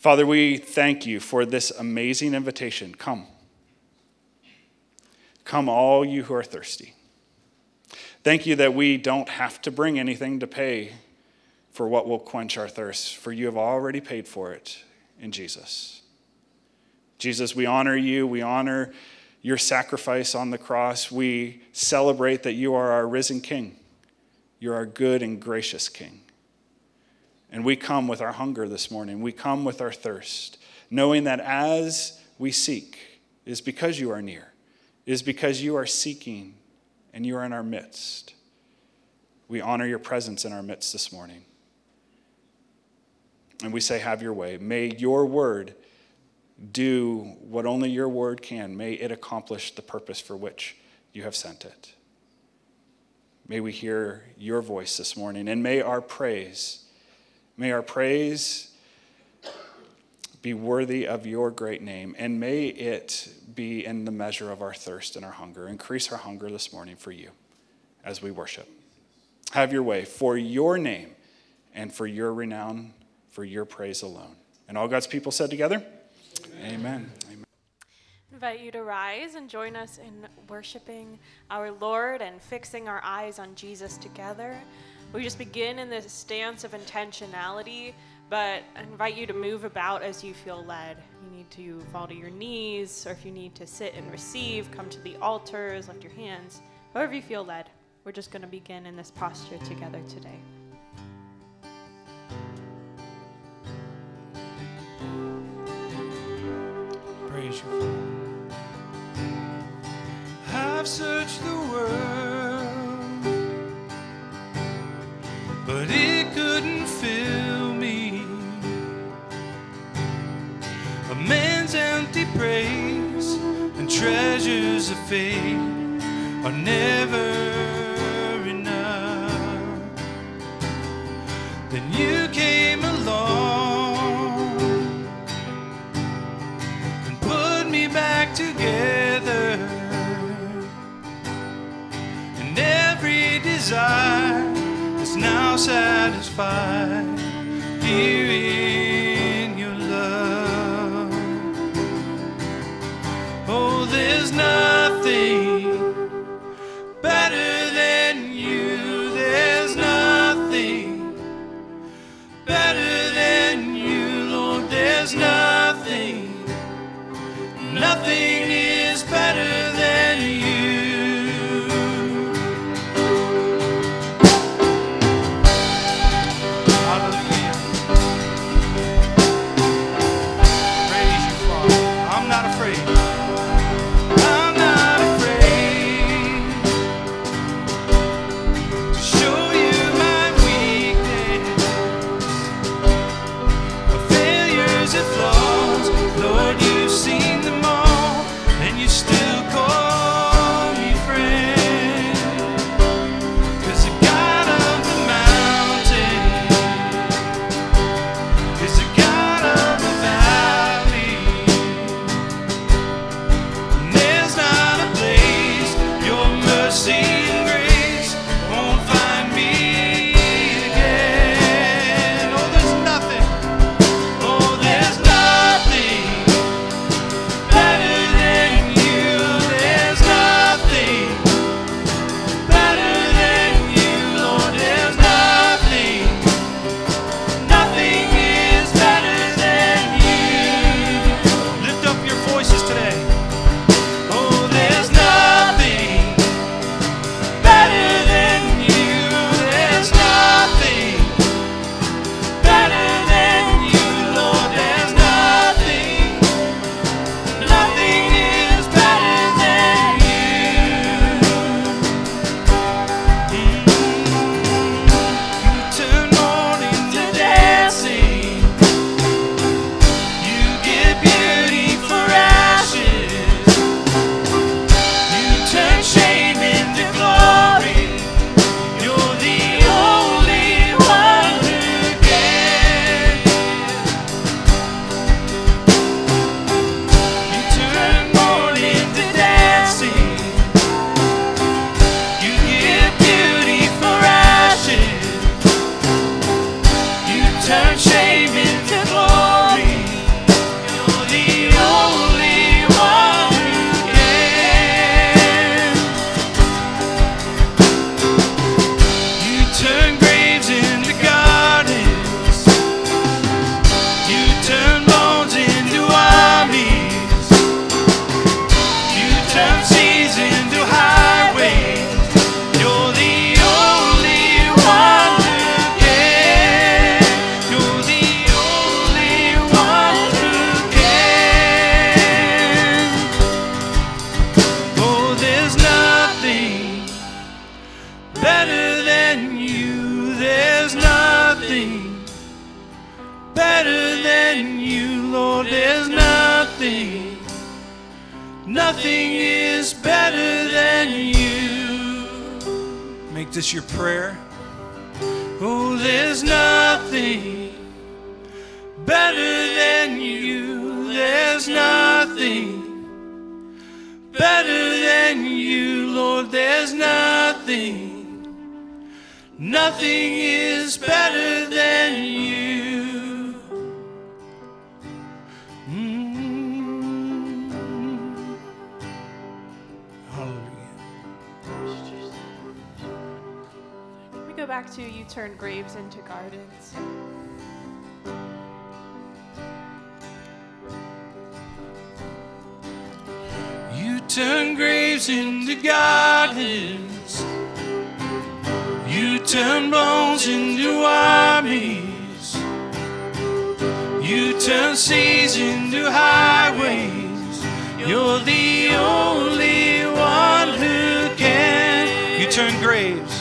Father, we thank you for this amazing invitation. Come. Come, all you who are thirsty. Thank you that we don't have to bring anything to pay for what will quench our thirst, for you have already paid for it in Jesus. Jesus, we honor you. We honor your sacrifice on the cross. We celebrate that you are our risen King. You're our good and gracious King. And we come with our hunger this morning. We come with our thirst, knowing that as we seek is because you are near, is because you are seeking and you are in our midst. We honor your presence in our midst this morning. And we say, have your way. May your word do what only your word can. May it accomplish the purpose for which you have sent it. May we hear your voice this morning, and may our praise be worthy of your great name, and may it be in the measure of our thirst and our hunger. Increase our hunger this morning for you as we worship. Have your way for your name and for your renown, for your praise alone. And all God's people said together, amen. Amen. I invite you to rise and join us in worshiping our Lord and fixing our eyes on Jesus together. We just begin in this stance of intentionality, but I invite you to move about as you feel led. You need to fall to your knees, or if you need to sit and receive, come to the altars, lift your hands, however you feel led. We're just going to begin in this posture together today. Praise you, Father. I've searched the world, but it couldn't fill me. A man's empty praise and treasures of faith are never enough. Then you came along and put me back together, and every desire is now satisfied here in your love. Oh, there's nothing better than you. There's nothing better than you, Lord. There's nothing is better than you. Hallelujah. Praise you, Father. I'm not afraid. I'm not afraid to show you my weakness, my failures and flaws. Lord, you've seen them all, and you still call me friend. 'Cause the God of the mountain is the God of the valley. And there's not a place your mercy and grace won't find me again. Oh, there's nothing. Oh, there's nothing than you, Lord. There's nothing, nothing is better than you. Make this your prayer. Oh, there's nothing better than you. There's nothing better than you, Lord. There's nothing, nothing is better than you. Hallelujah. We go back to you turn graves into gardens. You turn graves into gardens. You turn bones into armies. You turn seas into highways. You're the only one who can. You turn graves.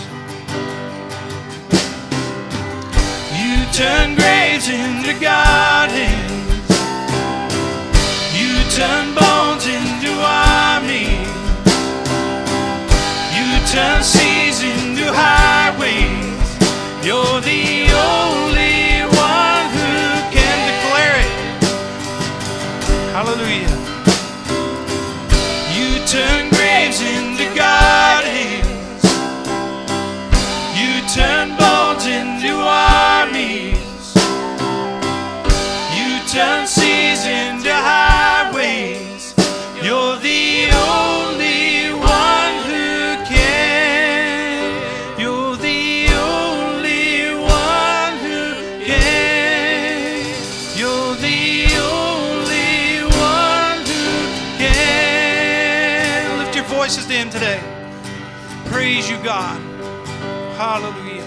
You turn graves into gardens. You turn bones into armies. You turn seas into highways. You're the only one who can declare it. Hallelujah. You turn graves into gardens. You turn bones into armies. You turn seas into highways. You're the only one who can. You're the only one who can. You're the only one who can. Lift your voices to Him today. Praise you, God. Hallelujah.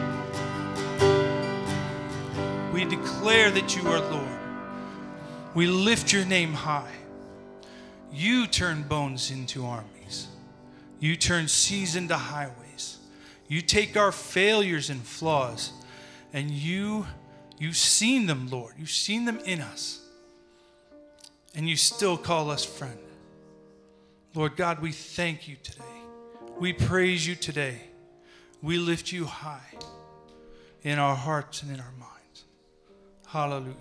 We declare that you are Lord. We lift your name high. You turn bones into armies. You turn seas into highways. You take our failures and flaws, and you've seen them, Lord. You've seen them in us, and you still call us friend. Lord God, we thank you today. We praise you today. We lift you high in our hearts and in our minds. Hallelujah.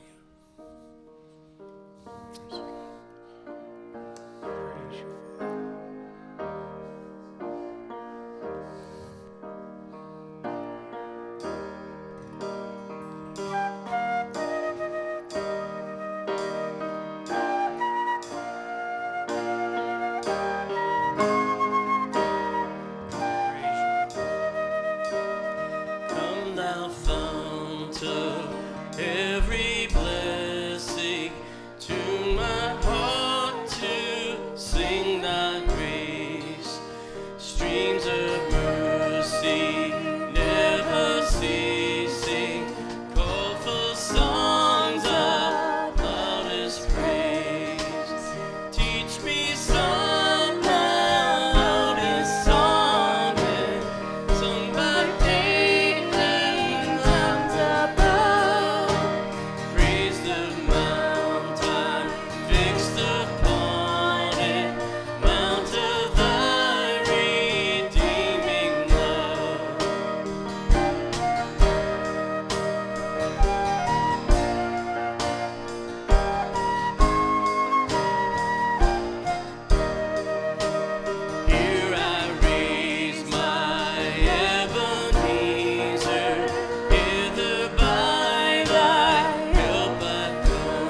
Come thou fount of every blessing, tune my heart to sing thy grace. Streams of mercy never ceasing, call for songs of loudest praise. Teach me some loudest song, sung by faith and lands above. Praise the mountain fixed upon it, mount of thy redeeming love. Here I raise my Ebenezer, hither by thy help I come.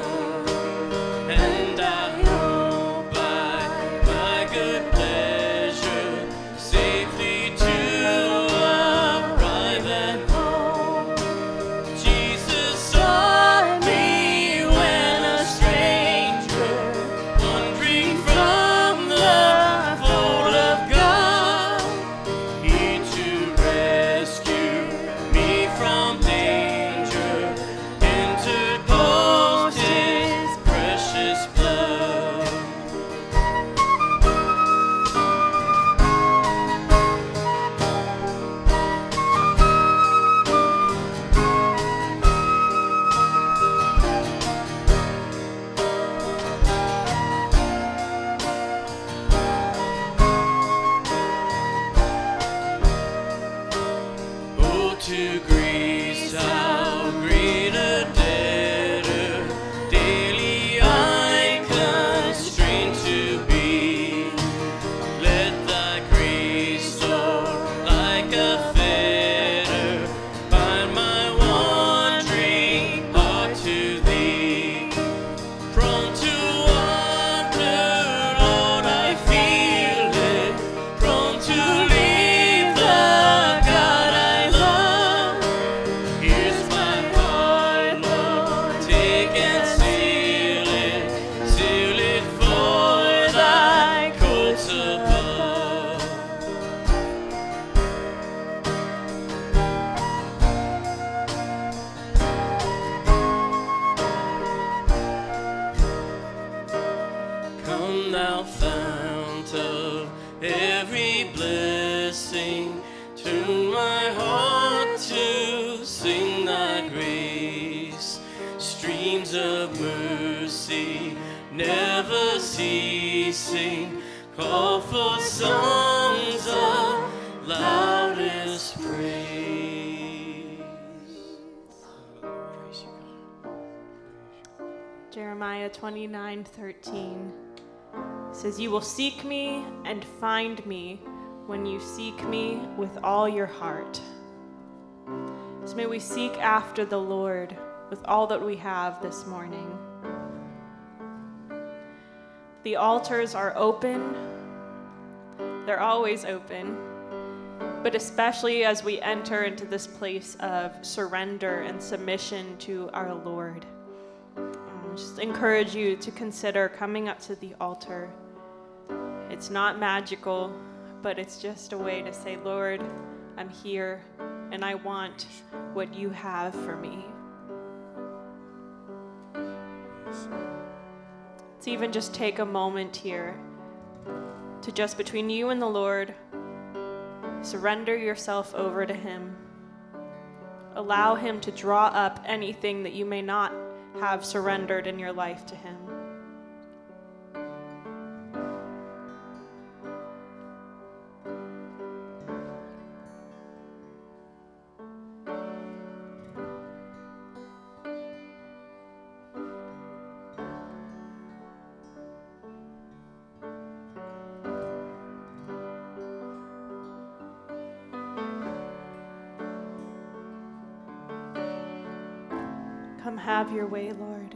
every blessing. Tune my heart to sing thy grace. Streams of mercy never ceasing, call for songs of loudest praise. Praise you, God. Jeremiah 29:13 says, "You will seek me and find me when you seek me with all your heart." So may we seek after the Lord with all that we have this morning. The altars are open. They're always open. But especially as we enter into this place of surrender and submission to our Lord. Just encourage you to consider coming up to the altar. It's not magical, but it's just a way to say, Lord, I'm here and I want what you have for me. Let's even just take a moment here to just between you and the Lord, surrender yourself over to him. Allow him to draw up anything that you may not have surrendered in your life to him. Come have your way, Lord.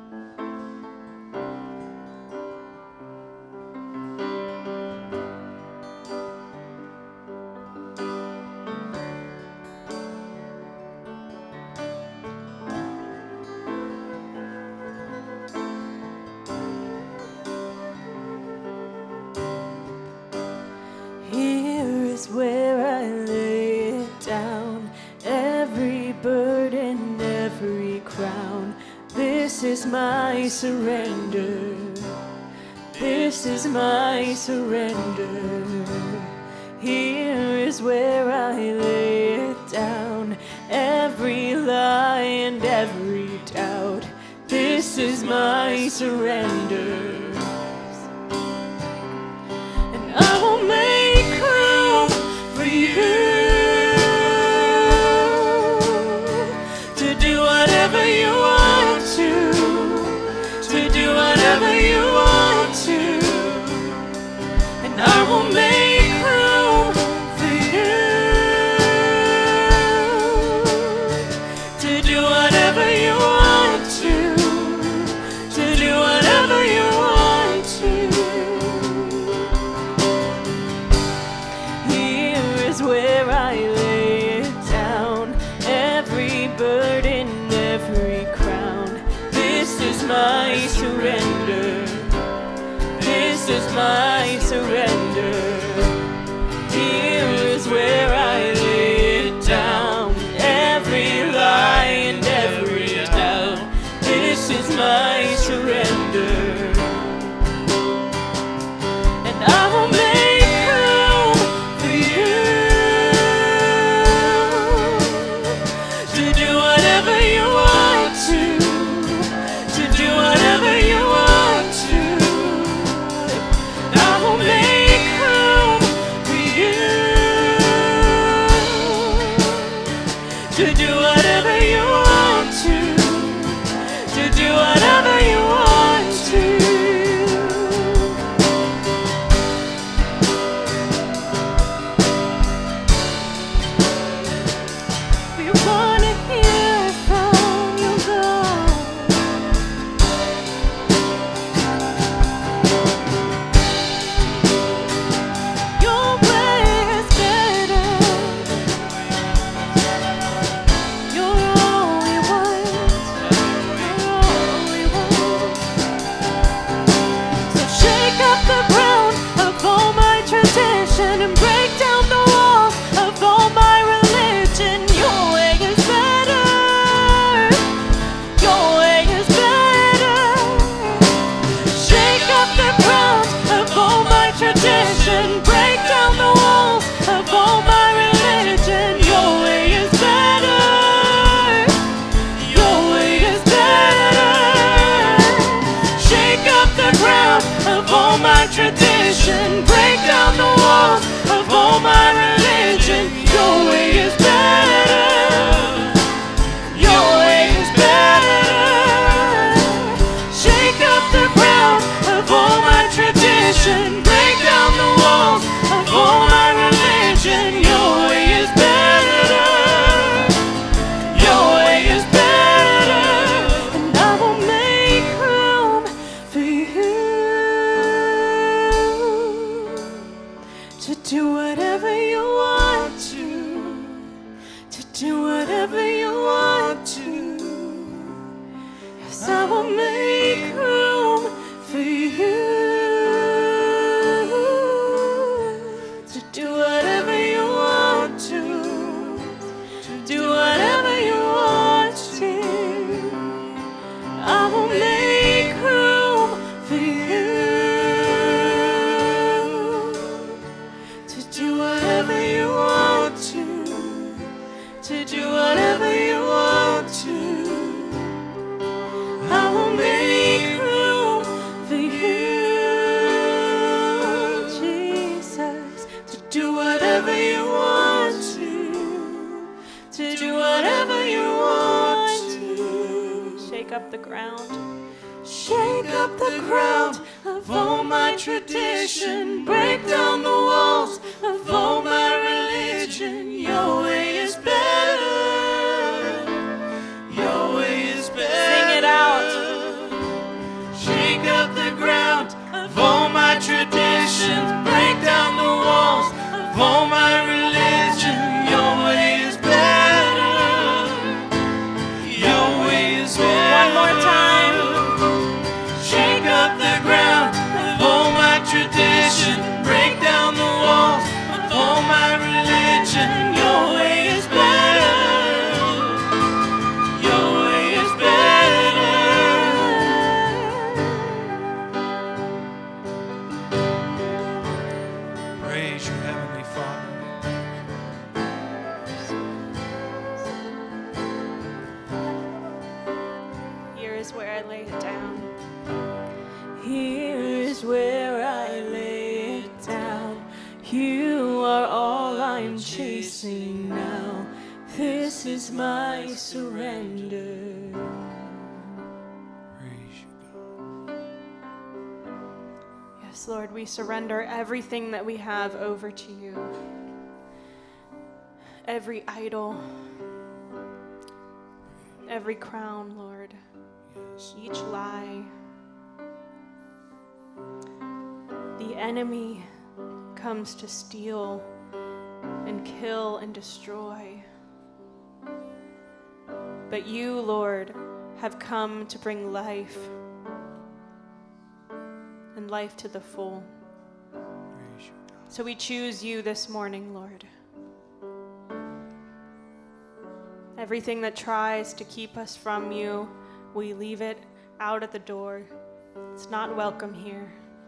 Here is where I lay it down, every burden, every crown. This is my surrender. This is my surrender. Here is where I lay it down, every lie and every doubt. This is my surrender. And I will make room for you to do whatever you want to do whatever you want to. And I will make room for you to do whatever you want to do whatever you want to. Here is where I lay it down, every burden, every crown. This is my surrender. This is my surrender. Here is where I lay it down, every lie and every doubt. This is my surrender. And I will make room for you to do whatever you want to do whatever you want to. I will make room for you to do whatever you want to do whatever you want to. my tradition, break down the walls of all my religion. Your way is better. Your way is better. Shake up the ground of all my tradition, break down the walls of all my religion. Your way is better. Your way is better. And I will make room for you to do whatever you want to do whatever you want to. Yes, I will make room for you to do whatever you want to do whatever you want to. I will make room for you to do whatever you want to do whatever you want to. I will make room for you, Jesus, to do whatever you want to do whatever you want to. Shake up the ground. Shake up the ground of all my tradition, break down the walls of all my religion. Your way is better. Your way is better. Sing it out. Shake up the ground of all my traditions, break down the walls of all my religion. Your way is better. Your way is better. One more time. Shake up the ground of all my tradition, break down the walls of all my religion. Your way is better. Your way is better. Praise your Heavenly Father. Here is where I lay it down. Here is where I lay it down. You are all I'm chasing now. This is my surrender. Praise you, God. Yes, Lord, we surrender everything that we have over to you. Every idol, every crown, Lord, each lie. The enemy comes to steal and kill and destroy. But you, Lord, have come to bring life, and life to the full. So we choose you this morning, Lord. Everything that tries to keep us from you, we leave it out at the door. It's not welcome here.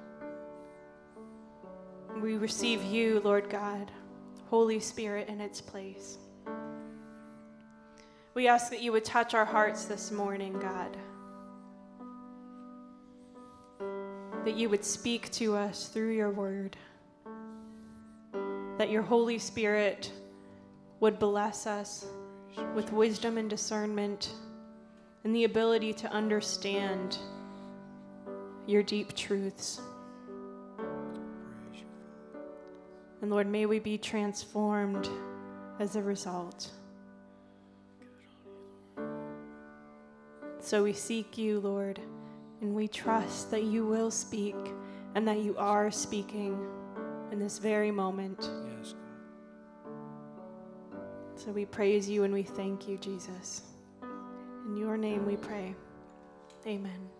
We receive you, Lord God, Holy Spirit, in its place. We ask that you would touch our hearts this morning, God. That you would speak to us through your word. That your Holy Spirit would bless us with wisdom and discernment and the ability to understand your deep truths. And Lord, may we be transformed as a result. So we seek you, Lord, and we trust that you will speak and that you are speaking in this very moment. Yes, God. So we praise you and we thank you, Jesus. In your name we pray. Amen.